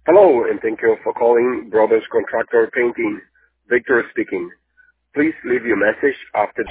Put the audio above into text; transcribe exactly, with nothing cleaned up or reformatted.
Hello, and thank you for calling Brothers Contractor Painting. Victor speaking. Please leave your message after